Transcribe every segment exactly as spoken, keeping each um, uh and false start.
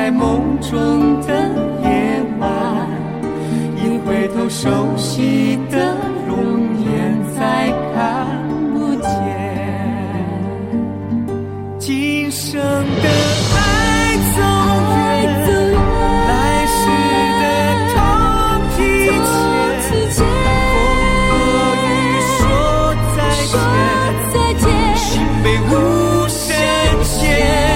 在梦中的夜晚，一回头熟悉的容颜再看不见。今生的爱走远，来世的同提前，风和雨说再见，心被无声牵。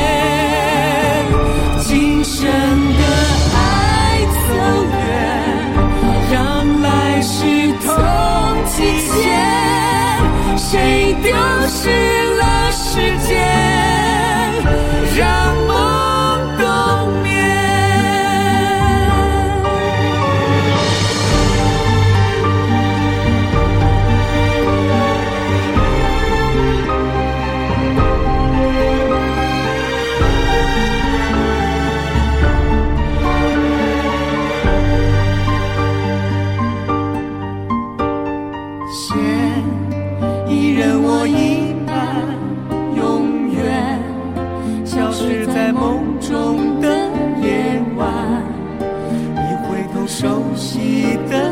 今生的爱走远，让来世同提前，谁丢失了时间，让梦冬眠。线一人我一半，永远消失在梦中的夜晚，一回头熟悉的